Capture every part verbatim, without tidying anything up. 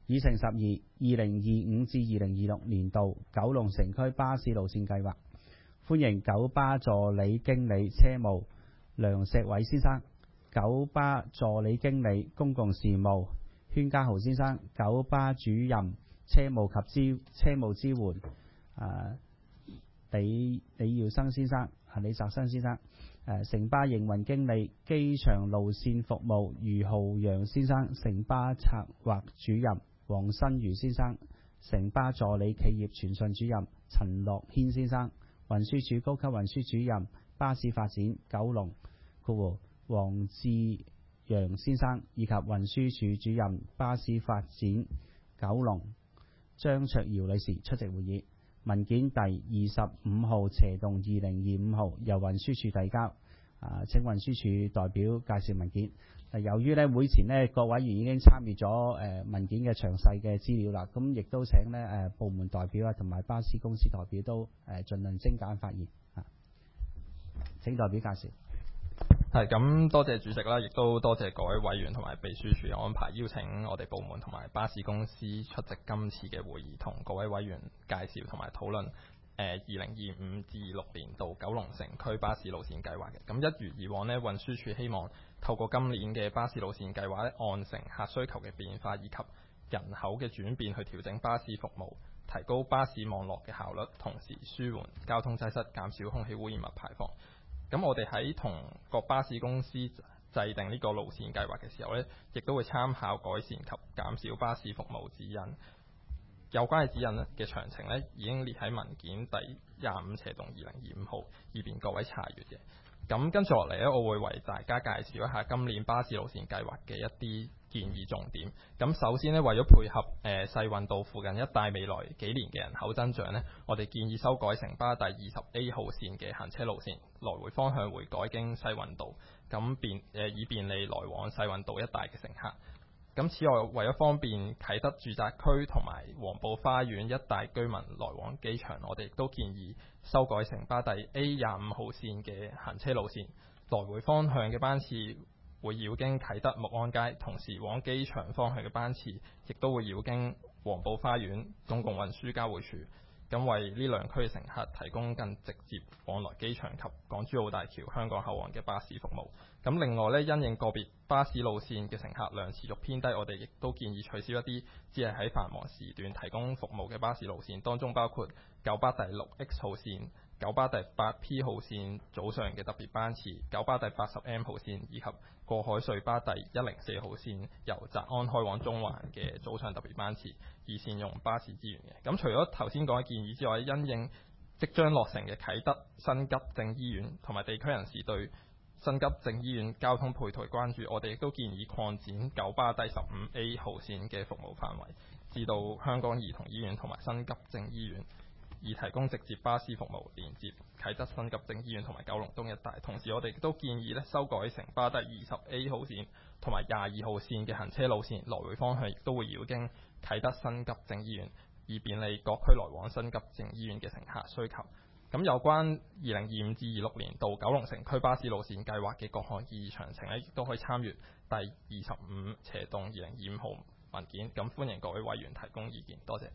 議程十二，二零二五至二零二六年度九龍城區巴士路線計劃，歡迎九巴助理經理車務梁石偉先生，九巴助理經理公共事務禤家豪先生，九巴主任車務及支車務支援啊李李耀生先生，啊李澤生先生，誒城巴營運經理機場路線服務余浩陽先生，城巴策劃主任黃新如先生，城巴助理企業傳訊主任陳樂軒先生，運輸署高級運輸主任巴士發展九龍括弧黃志陽先生，以及運輸署主任巴士發展九龍張卓瑤女士出席會議。文件第二十五號斜動二零二五號由運輸署遞交，啊請運輸署代表介紹文件。由於咧會前咧各委員已經參與咗誒文件嘅詳細嘅資料啦，咁亦都請咧誒部門代表啊同埋巴士公司代表都誒盡量精簡發言啊。請代表介紹。 係咁，多謝主席啦，亦都多謝各位委員同埋秘書處安排邀請我哋部門同埋巴士公司出席今次嘅會議，同各位委員介紹同埋討論誒二零二五至二六年度九龍城區巴士路線計劃嘅。咁一如以往呢，運輸署希望透過今年嘅巴士路線計劃咧，按乘客需求嘅變化以及人口嘅轉變去調整巴士服務，提高巴士網絡嘅效率，同時舒緩交通擠塞，減少空氣污染物排放。咁我哋喺同各巴士公司制定呢個路線計劃嘅時候呢，亦都會參考改善及減少巴士服務指引。有關嘅指引嘅詳情呢，已經列喺文件第廿五斜動二零二五號，以便各位查閱嘅。咁跟住落嚟呢，我會為大家介紹一下今年巴士路線計劃嘅一啲建議重點。咁首先呢，為咗配合誒、呃、世運道附近一帶未來幾年嘅人口增長呢，我哋建議修改城巴第二十 A 號線嘅行車路線，來回方向會改經世運道，咁便誒、呃、以便利來往世運道一帶嘅乘客。咁此外，為咗方便啟德住宅區同埋黃埔花園一帶居民來往機場，我哋亦都建議修改城巴第 A 廿五號線嘅行車路線，來回方向嘅班次會繞經啟德木安街，同時往機場方向嘅班次亦都會繞經黃埔花園公共運輸交匯處，咁為呢兩區嘅乘客提供更直接往來機場及港珠澳大橋香港口岸嘅巴士服務。咁另外呢，因應個別巴士路線嘅乘客量持續偏低，我哋亦都建議取消一啲只係喺繁忙時段提供服務嘅巴士路線，當中包括九巴第六 X 號線、九巴第八 P 號線早上嘅特別班次、九巴第八十 M 號線以及過海隧巴第一零四號線由澤安開往中環嘅早上特別班次，以善用巴士資源嘅。咁除咗頭先講嘅建議之外，因應即將落成嘅啟德新急症醫院同埋地區人士對新急症醫院交通配套關注，我哋亦都建議擴展九巴第十五 A 號線嘅服務範圍，至到香港兒童醫院同埋新急症醫院，以提供直接巴士服務連接啟德新急症醫院同埋九龍東一帶。同時，我哋亦都建議咧修改城巴第二十 A 號線同埋廿二號線嘅行車路線，來回方向亦都會繞經啟德新急症醫院，以便利各區來往新急症醫院嘅乘客需求。咁有關二零二五至二六年度九龍城區巴士路線計劃嘅各項意義詳情咧，亦都可以參閱第二十五斜動二零二五號文件。咁歡迎各位委員提供意見，多謝。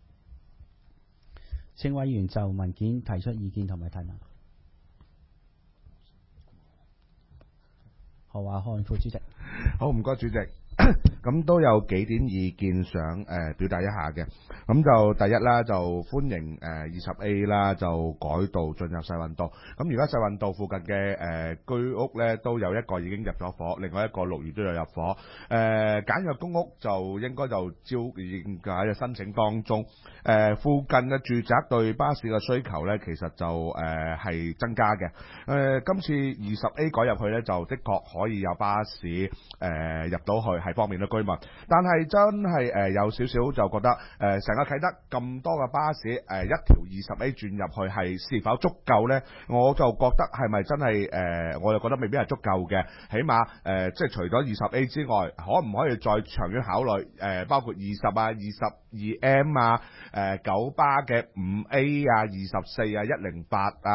請委員就文件提出意見同埋提問。何華漢副主席。 好，唔該主席。咁都有幾點意見想誒、呃、表達一下嘅。咁就第一啦，就歡迎誒二十 A 啦，就改道進入世運道。咁而家世運道附近嘅誒、呃、居屋咧，都有一個已經入咗伙，另外一個六月都有入伙。誒、呃、簡約公屋就應該就招應喺申請當中。誒、呃、附近嘅住宅對巴士嘅需求咧，其實就誒係、呃、增加嘅。誒、呃、今次二十 A 改入去咧，就的確可以有巴士誒、呃、入到去，係方便到居民。但係真係誒、呃、有少少就覺得誒成、呃、個啟德咁多嘅巴士誒、呃、一條二十 A 轉入去係是否足夠呢？我就覺得係咪真係誒、呃，我又覺得未必係足夠嘅。起碼誒、呃、即係除咗二十 A 之外，可唔可以再長遠考慮誒、呃，包括二十啊、二十二 M 啊、誒、呃、九巴嘅五 A 啊、二十四啊、一零八啊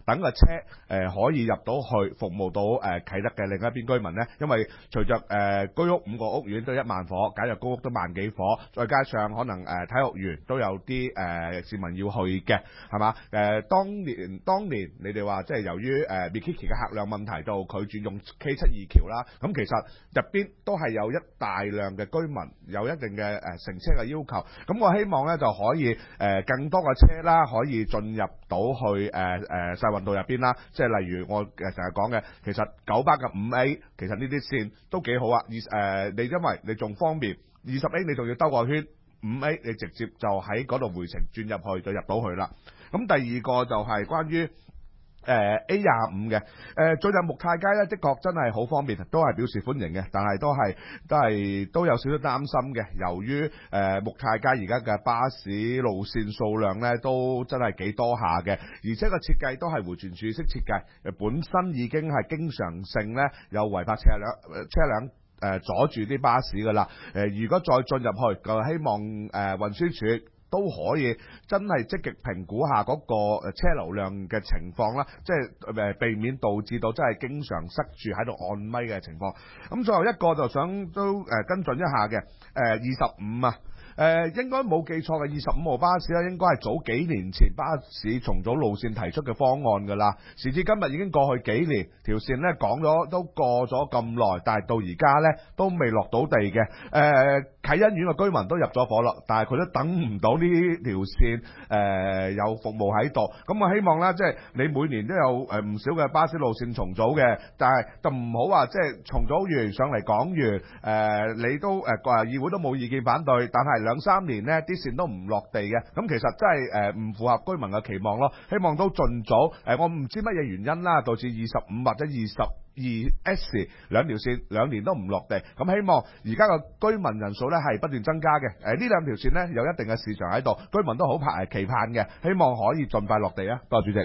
等個車誒、呃、可以入到去服務到誒、呃、啟德嘅另一邊居民呢？因為隨着誒、呃、居屋五個屋苑都一萬伙，假如公屋都萬幾伙，再加上可能誒、呃、體育園都有啲誒、呃、市民要去嘅，係嘛？誒、呃、當年當年你哋話即係由於誒 Mikiki 嘅客量問題，就拒絕用 K 七二橋啦。咁其實入邊都係有一大量嘅居民有一定嘅誒、呃、乘車嘅要求。咁我希望咧就可以誒、呃、更多嘅車啦，可以進入到去誒誒、呃、世運道入邊啦。即係例如我誒成日講嘅，其實九巴嘅五 A， 其實呢啲線都幾好啊。二誒、呃、你因為你仲方便，二十 A 你仲要兜個圈，五 A 你直接就喺嗰度回程轉入去就入到去啦。咁第二個就係關於誒 A 廿五嘅，誒進入木泰街咧，的確真係好方便，都係表示歡迎嘅。但係都係都係都有少少擔心嘅，由於誒、呃、木泰街而家嘅巴士路線數量咧都真係幾多下嘅，而且個設計都係迴旋處式設計，誒本身已經係經常性咧有違泊車輛車輛誒、呃、阻住啲巴士噶啦。誒、呃、如果再進入去，就希望誒、呃、運輸署都可以真係積極評估下嗰個車流量嘅情況啦，即係誒避免導致到真係經常塞住喺度按咪嘅情況。咁最後一個就想都誒跟進一下嘅，誒二十五啊。誒、呃、應該冇記錯嘅，二十五號巴士咧，應該係早幾年前巴士重組路線提出嘅方案㗎啦。時至今日已經過去幾年，條線咧講咗都過咗咁耐，但係到而家咧都未落到地嘅。誒、呃、啟欣苑嘅居民都入咗伙啦，但係佢都等唔到呢條線誒、呃、有服務喺度。咁我希望咧，即係你每年都有誒唔少嘅巴士路線重組嘅，但係就唔好話即係重組完上嚟講完誒、呃，你都誒個、呃、議會都冇意見反對，但係兩三年呢啲線都唔落地嘅，咁其實真係誒唔符合居民嘅期望咯。希望都盡早誒、呃，我唔知乜嘢原因啦，導致二十五或者二十二 S 兩條線兩年都唔落地。咁希望而家個居民人數呢係不斷增加嘅。誒、呃、呢兩條線呢有一定嘅市場喺度，居民都好排期盼嘅，希望可以盡快落地啊！多謝主席。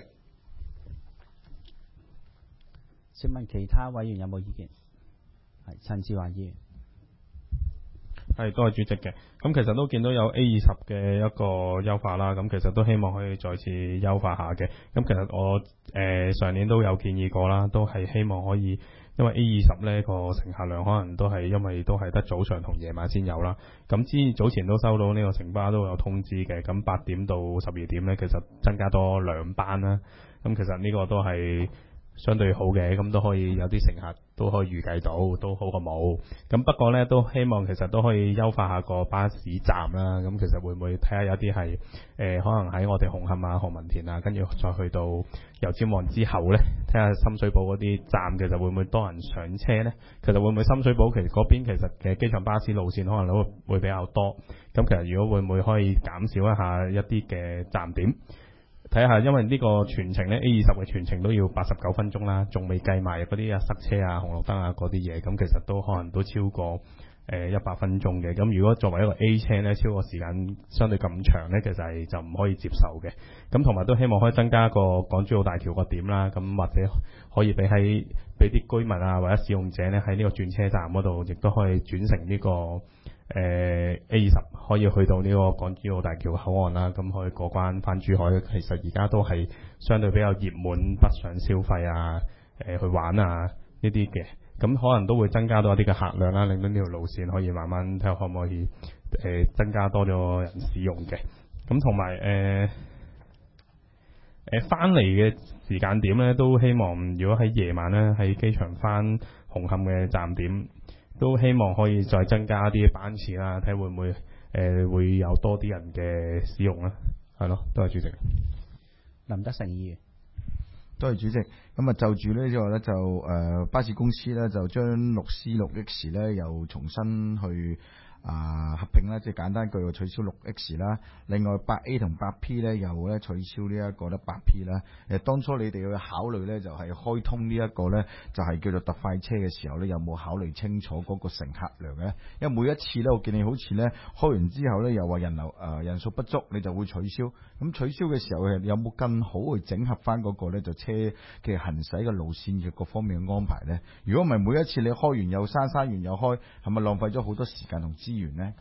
請問其他委員有冇意見？係陳志華議員。 係，多謝主席嘅。咁其實都見到有 A 二十嘅一個優化啦，咁其實都希望可以再次優化下嘅。咁其實我誒、呃、上年都有建議過啦，都係希望可以，因為 A 二十呢個乘客量可能都係因為都係得早上同夜晚先有啦。咁之早前都收到呢個城巴都有通知嘅，咁八點到十二點呢，其實增加多兩班啦。咁其實呢個都係相對好嘅，咁都可以有啲乘客都可以預計到，都好過冇。咁不過呢，都希望其實都可以優化下個巴士站啦。咁其實會唔會睇下有啲係誒可能喺我哋紅磡啊、何文田啊，跟住再去到油尖旺之後呢，睇下深水埗嗰啲站其實會唔會多人上車呢？其實會唔會深水埗其實嗰邊其實嘅機場巴士路線可能都會比較多。咁其實如果會唔會可以減少一下一啲嘅站點？睇下，因為呢個全程呢 A 二十嘅全程都要八十九分鐘啦，仲未計埋嗰啲啊塞車啊、紅綠燈啊嗰啲嘢，咁其實都可能都超過誒一百分鐘嘅。咁如果作為一個 A 車呢，超過時間相對咁長呢，其實係就唔可以接受嘅。咁同埋都希望可以增加個港珠澳大橋個點啦，咁或者可以俾喺俾啲居民啊或者使用者呢，喺呢個轉車站嗰度，亦都可以轉乘呢個。誒、呃、A 二十可以去到呢個港珠澳大橋口岸啦，咁可以過關返珠海。其實而家都係相對比較熱門北上消費啊，誒、呃、去玩啊呢啲嘅，咁可能都會增加到一啲嘅客量啦，令到呢條路線可以慢慢睇下可唔可以誒、呃、增加多咗人使用嘅。咁同埋誒誒返嚟嘅時間點咧，都希望如果喺夜晚咧喺機場返紅磡嘅站點。都希望可以再增加啲班次啦，睇會唔會誒、呃、會有多啲人嘅使用啦，係咯，多謝主席。 林德成議員， 多謝主席。咁啊就住呢之後咧就誒、呃、巴士公司咧就將六 C 六 X 咧又重新去。啊合併啦，即係簡單句話取消六 X 啦，另外八 A 同八 P 咧又咧取消呢一個咧八 P 啦。誒當初你哋去考慮咧就係開通呢一個咧就係叫做特快車嘅時候咧，有冇考慮清楚嗰個乘客量咧？因為每一次咧我見你好似咧開完之後咧又話人流誒、呃、人數不足，你就會取消。咁取消嘅時候誒有冇更好去整合翻嗰個咧就車嘅行駛嘅路線嘅各方面嘅安排咧？如果唔係每一次你開完又閂，閂完又開，係咪浪費咗好多時間同資源咧？咁喺呢方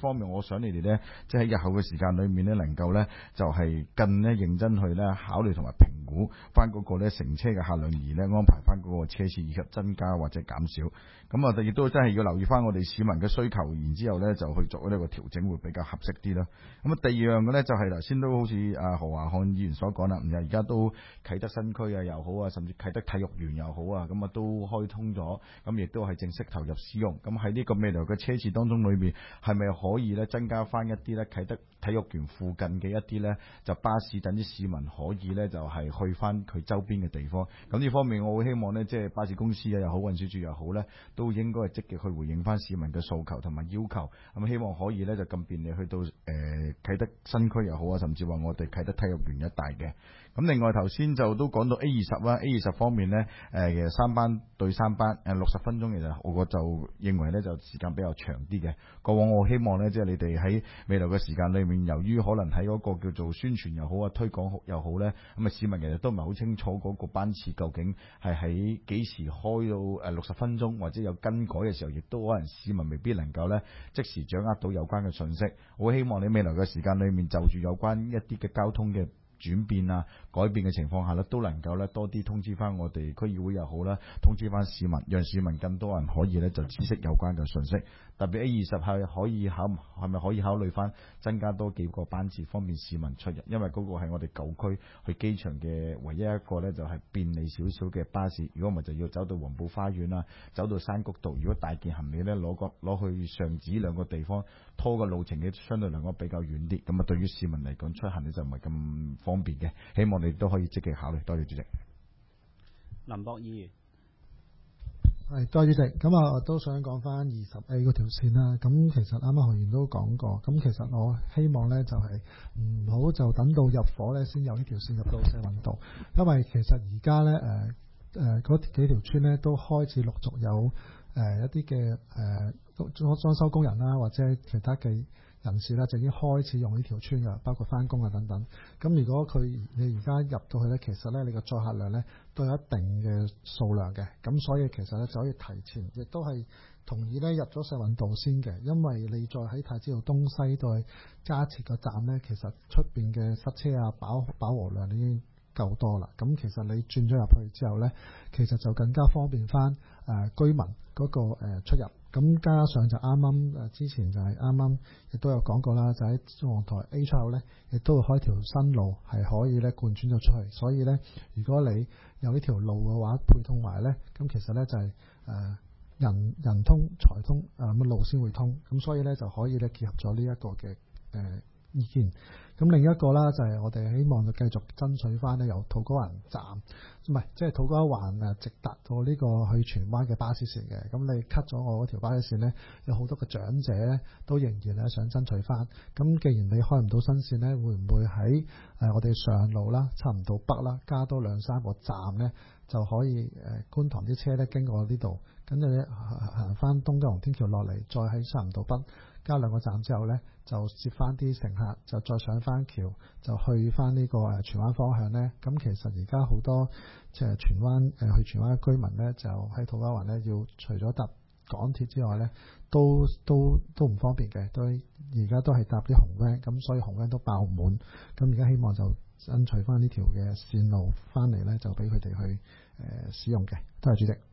方面，我想你哋咧，即係喺日後嘅時間裏面咧，能夠咧就係更咧認真去咧考慮同埋評估翻嗰個咧乘車嘅客量，而咧安排翻嗰個車次以及增加或者減少。咁我哋亦都真係要留意翻我哋市民嘅需求，然之後咧就去做呢個調整會比較合適啲啦。咁啊，第二樣嘅咧就係頭先都好似阿何華漢議員所講啦，咁而家都啟德新區啊又好啊，甚至啟德體育園又好啊，咁啊都開通咗，咁亦都係正式投入使用。咁喺呢個未來嘅車次當中裏面，係咪可以咧增加翻一啲咧啟德體育園附近嘅一啲咧就巴士，等啲市民可以咧就係去翻佢周邊嘅地方。咁呢方面我會希望咧，即係巴士公司啊又好，運輸署又好咧，都應該係積極去回應翻市民嘅訴求同埋要求。咁希望可以咧就咁便利去到誒、呃、啟德新區又好啊，甚至話我哋啟德體育園一帶嘅。咁另外頭先就都講到 A 二十啦 ，A 二十方面呢，誒、呃、其實三班對三班，誒六十分鐘其實我就認為呢就時間比較長啲嘅。過往我希望呢，即係你哋喺未來嘅時間裏面，由於可能喺嗰個叫做宣傳又好啊、推廣又好呢，咁啊市民其實都唔係好清楚嗰個班次究竟係喺幾時開到誒六十分鐘，或者有更改嘅時候，亦都可能市民未必能夠呢即時掌握到有關嘅信息。我希望你未來嘅時間裏面，就住有關一啲嘅交通嘅轉變啊、改變嘅情況下咧，都能夠咧多啲通知翻我哋區議會又好啦，通知翻市民，讓市民更多人可以咧就知悉有關嘅信息。特別 A 二十係可以考係咪可以考慮翻增加多幾個班次，方便市民出入，因為嗰個係我哋舊區去機場嘅唯一一個咧就係便利少少嘅巴士。如果唔係就要走到黃埔花園啦，走到山谷道。如果大件行李咧攞個攞去上址兩個地方拖個路程嘅相對嚟講比較遠啲，咁啊對於市民嚟講出行咧就唔係咁方便嘅。希望你都可以積極考慮。多謝主席。 林博議員。 係，多謝主席。咁啊，我都想講翻二十 A 嗰條線啦。咁其實啱啱學員都講過，咁其實我希望咧就係唔好就等到入伙咧先有呢條線入到社運道，因為其實而家咧誒誒嗰幾條村咧都開始陸續有誒、呃、一啲嘅誒裝裝修工人啦，或者其他嘅人士啦，就已經開始用呢條村㗎，包括翻工啊等等。咁如果佢你而家入到去咧，其實咧你個載客量咧都有一定嘅數量嘅，咁所以其實咧就可以提前，亦都係同意咧入咗社運道先嘅，因為你再喺太子道東西再加設個站咧，其實出邊嘅塞車啊飽飽和量已經夠多啦。咁其實你轉咗入去之後咧，其實就更加方便翻誒、呃、居民嗰、那個、呃、出入。咁加上就啱啱誒之前就係啱啱亦都有講過啦，就喺中皇台 A 出口咧，亦都會開條新路係可以咧貫穿咗出去。所以咧，如果你有呢條路嘅話，配通埋咧，咁其實咧就係、是、誒、呃、人人通財通誒乜、呃、路先會通。咁所以咧就可以咧結合咗呢一個嘅誒、呃、意見。咁另一個啦，就係、是、我哋希望就繼續爭取翻咧由土瓜灣站，唔係即係土瓜灣誒直達到呢個去荃灣嘅巴士線嘅。咁你 cut 咗我嗰條巴士線咧，有好多嘅長者咧都仍然咧想爭取翻。咁既然你開唔到新線咧，會唔會喺誒、呃、我哋上路啦、差唔多北啦，加多兩三個站咧，就可以誒、呃、觀塘啲車咧經過呢度，跟住咧行翻東九龍天橋落嚟，再喺差唔多北加兩個站之後咧，就接翻啲乘客，就再上翻橋，就去翻呢個誒荃灣方向咧。咁其實而家好多即係荃灣誒去荃灣嘅居民咧，就喺土瓜灣咧，要除咗搭港鐵之外咧，都都都唔方便嘅，都而家都係搭啲紅 van，咁所以紅 van都爆滿。咁而家希望就爭取翻呢條嘅線路翻嚟咧，就俾佢哋去誒、呃、使用嘅。多謝主席。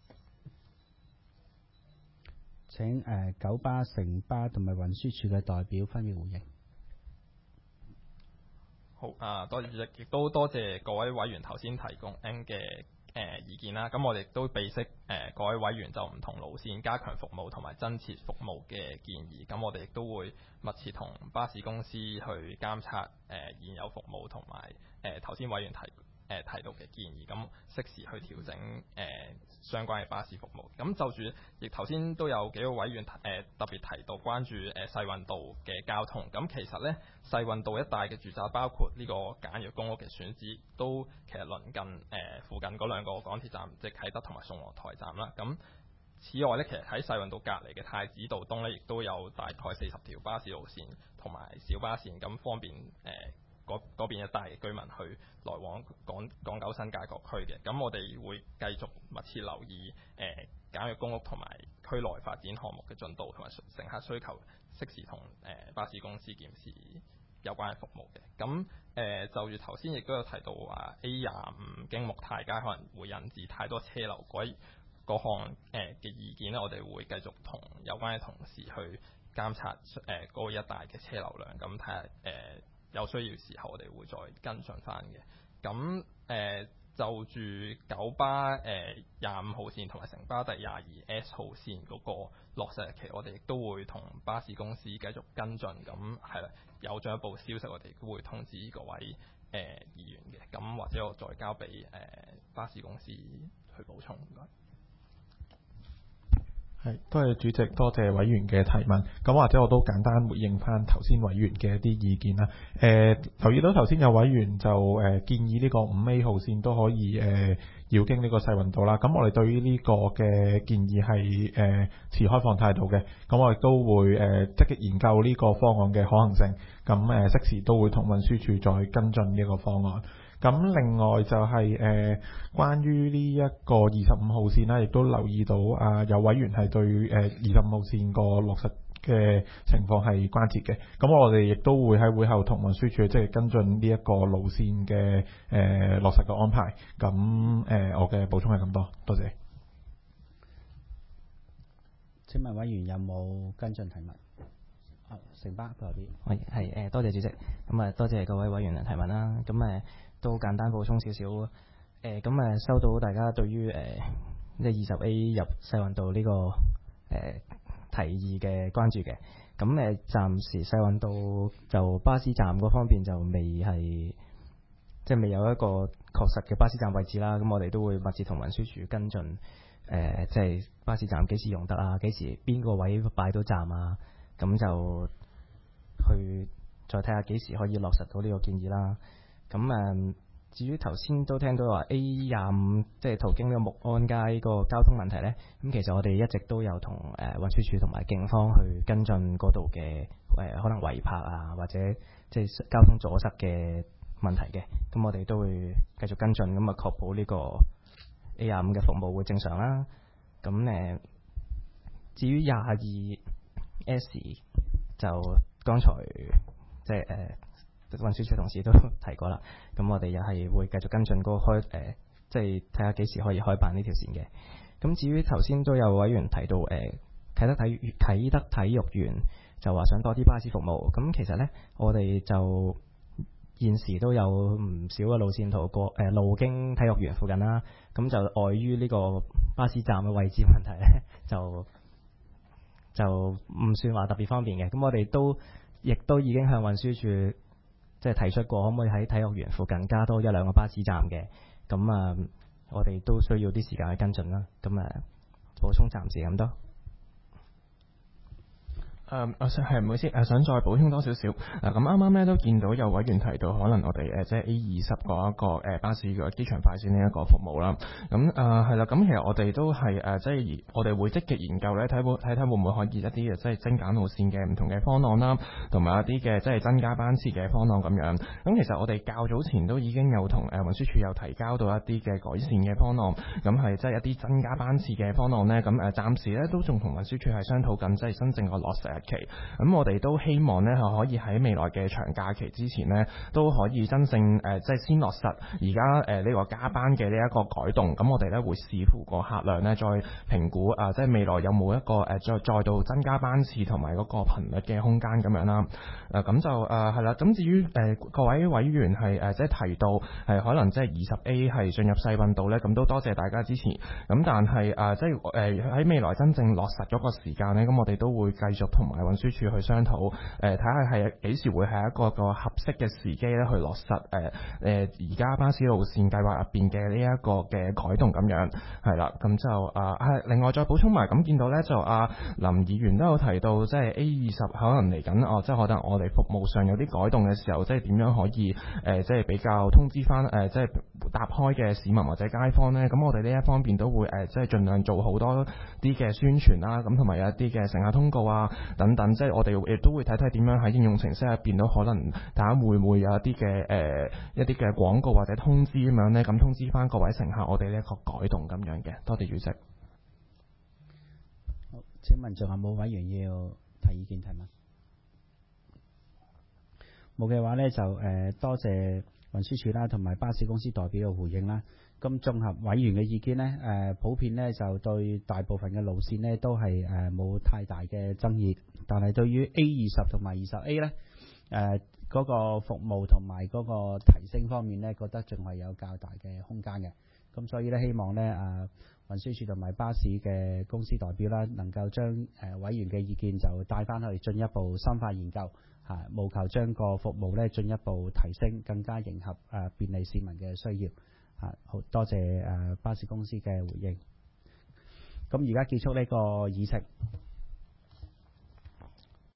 請誒、呃、九巴、城巴同埋運輸署嘅代表分別回應。 好啊，多謝主席，亦都多謝各位委員頭先提供嘅誒意見啦。咁我哋都備悉誒各位委員就唔同路線加強服務同埋增設服務嘅建議。咁我哋亦都會密切同巴士公司去監察誒、呃、現有服務同埋誒頭先委員提誒、呃、提到嘅建議，咁適時去調整誒、呃、相關嘅巴士服務。咁就住亦頭先都有幾個委員誒、呃、特別提到關注誒、呃、世運道嘅交通。咁其實咧，世運道一帶嘅住宅包括呢個簡約公屋嘅選址，都其實鄰近誒、呃、附近嗰兩個港鐵站，即係啟德同埋宋皇臺站啦。咁此外咧，其實喺世運道隔離嘅太子道東咧，亦都有大概四十條巴士路線同埋小巴線，咁方便誒、呃嗰邊一帶嘅居民去來往港港九新界各區嘅。咁我哋會繼續密切留意誒、呃、簡約公屋同埋區內發展項目嘅進度同埋乘客需求適時同誒、呃、巴士公司檢視有關嘅服務嘅。咁誒、呃、就如頭先亦都有提到話 A 廿五經木泰街可能會引致太多車流嗰嗰項誒嘅意見咧，我哋會繼續同有關嘅同事去監察誒嗰、呃、一帶嘅車流量，咁睇下誒有需要時候我哋會再跟進翻嘅。咁誒、呃、就住九巴誒廿五號線同埋城巴第廿二 S 號線嗰個落實日期，我哋亦都會同巴士公司繼續跟進。咁係啦，有進一步消息我哋都會通知各位誒、呃、議員嘅。咁或者我再交俾誒、呃、巴士公司去補充。唔該。 係，多謝主席，多謝委員嘅提問。咁或者我都簡單回應翻頭先委員嘅一啲意見啦。誒、呃，留意到頭先有委員就誒、呃、建議呢個五 A 號線都可以誒、呃、繞經呢個世運道啦。咁我哋對於呢個嘅建議係誒、呃、持開放態度嘅。咁我亦都會誒、呃、積極研究呢個方案嘅可行性。咁誒適時都會同運輸署再跟進呢個方案。咁另外就係、是、誒、呃、關於呢一個二十五號線啦，亦都留意到啊有委員係對誒二十五號線個落實嘅情況係關切嘅。咁我哋亦都會喺會後同運輸署即係跟進呢一個路線嘅誒、呃、落實嘅安排。咁誒、呃、我嘅補充係咁多，多謝。 請問委員有冇跟進提問？啊，城巴嗰邊。 喂，係誒，多謝主席。咁啊，多謝各位委員嘅提問啦。咁誒。都簡單補充少少，誒咁誒收到大家對於誒即係二十 A 入世運道呢、這個誒、呃、提議嘅關注嘅，咁誒、呃、暫時世運道就巴士站嗰方面就未係即係未有一個確實嘅巴士站位置啦，咁我哋都會密切同運輸署跟進，誒、呃、即係巴士站幾時用得啊，幾時邊個位擺到站啊，咁就去再睇下幾時可以落實到呢個建議啦。咁誒，至於頭先都聽到話 A 廿五即係途經呢個木安街個交通問題呢，咁其實我哋一直都有同誒運輸署同埋警方去跟進嗰度嘅誒可能違泊啊，或者即係交通阻塞嘅問題嘅，咁我哋都會繼續跟進，咁啊確保呢個 A 廿五嘅服務會正常啦。咁誒，至於廿二 S 就剛才即係誒。呃運輸署同事都提過啦，咁我哋又係會繼續跟進嗰個開誒，即係睇下幾時可以開辦呢條線嘅。咁至於頭先都有委員提到誒、呃、啟德體啟德體育園就話想多啲巴士服務，咁其實呢，我哋就現時都有唔少嘅路線圖過誒、呃、路經體育園附近啦，咁就礙於呢個巴士站嘅位置問題呢，就就唔算話特別方便嘅。咁我哋都亦都已經向運輸署即係提出過，可唔可以喺體育園附近加多一兩個巴士站嘅？咁啊，我哋都需要啲時間去跟進啦。咁啊，補充暫時咁多。 誒，我想係唔好意思，誒想再補充多少少。嗱，咁啱啱咧都見到有委員提到，可能我哋誒即係 A 二十嗰一個誒巴士嘅機場快線呢一個服務啦。咁誒係啦，咁其實我哋都係誒即係我哋會積極研究咧，睇會睇睇會唔會可以一啲嘅即係精簡路線嘅唔同嘅方案啦，同埋一啲嘅即係增加班次嘅方案咁樣。咁其實我哋較早前都已經有同誒運輸署有提交到一啲嘅改善嘅方案，咁係即係一啲增加班次嘅方案咧。咁誒暫時咧都仲同運輸署係商討緊，即係真正個落實期，咁我哋都希望咧係可以喺未來嘅長假期之前咧，都可以真正誒、呃、即係先落實而家誒呢個加班嘅呢一個改動。咁我哋咧會視乎個客量咧，再評估啊、呃，即係未來有冇一個誒、呃、再再度增加班次同埋嗰個頻率嘅空間咁樣啦。誒、呃、咁就誒係啦。咁至於誒、呃、各位委員係誒、呃、即係提到係可能即係二十 A 係進入世運道咧，咁都多謝大家支持。咁但係誒、呃、即係誒喺未來真正落實咗個時間咧，咁我哋都會繼續同埋運輸署去商討，誒睇下係幾時會係一個個合適嘅時機咧，去落實誒誒而家巴士路線計劃入邊嘅呢一個嘅改動咁樣，係啦，咁就啊係另外再補充埋，咁見到咧就啊林議員都有提到，即係 A 二十可能嚟緊哦，即係可能我哋服務上有啲改動嘅時候，即係點樣可以誒、呃、即係比較通知翻誒、呃、即係搭開嘅市民或者街坊咧，咁我哋呢一方面都會誒、呃、即係盡量做好多啲嘅宣傳啦，咁同埋有一啲嘅乘客通告啊等等，即係我哋亦都會睇睇點樣喺應用程式入邊都可能大家會唔會有一啲嘅誒一啲嘅廣告或者通知咁樣咧，咁通知翻各位乘客我哋呢一個改動咁樣嘅。多謝主席。 好，請問仲有冇委員要提意見提問？ 冇嘅話呢，就誒、呃、多謝運輸署啦，同埋巴士公司代表嘅回應啦。咁綜合委員嘅意見呢，誒、呃、普遍呢就對大部分嘅路線呢都係誒冇太大嘅爭議，但係對於 A 二十同埋二十 A 呢，誒、呃、嗰、那個服務同埋嗰個提升方面呢，覺得仲係有較大嘅空間嘅。咁所以呢，希望呢誒運輸署同埋巴士嘅公司代表啦，能夠將誒、呃、委員嘅意見就帶翻去進一步深化研究。啊，務求將個服務咧進一步提升，更加迎合誒、呃、便利市民嘅需要。啊，好多謝誒、呃、巴士公司嘅回應。咁而家結束呢個議程。